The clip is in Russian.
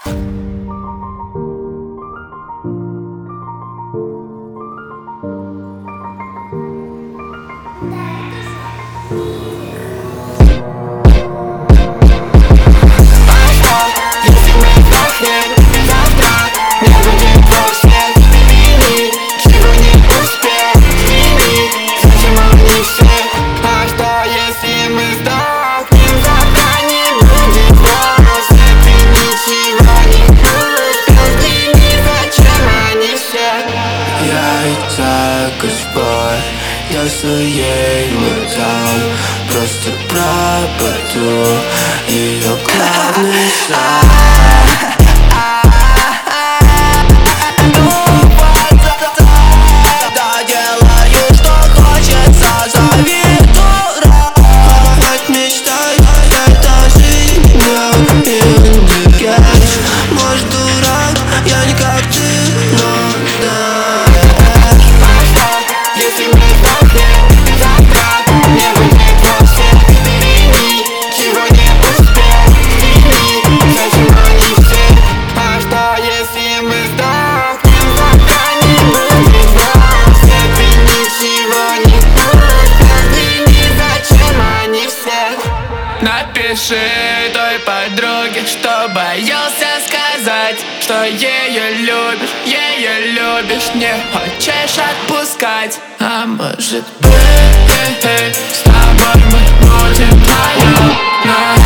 Я своей металл, просто пропаду ее главный шаг. Делаю, что хочется, зови дурак. Хоть мечтай, это жизнь, не индикаешь. Может, дурак, я не как ты, но знаешь. Если мы сдохнем завтра, не будет вовсе вини. Чего не успел, вини. Зачем они все? А что, если мы сдохнем завтра, не будет вовсе вини. Ничего не успел, вини. Зачем они все? Напиши той подруге, что боялся сказать, что ее любишь, не хочешь отпускать. А может быть, с тобой мы будем вдвоем.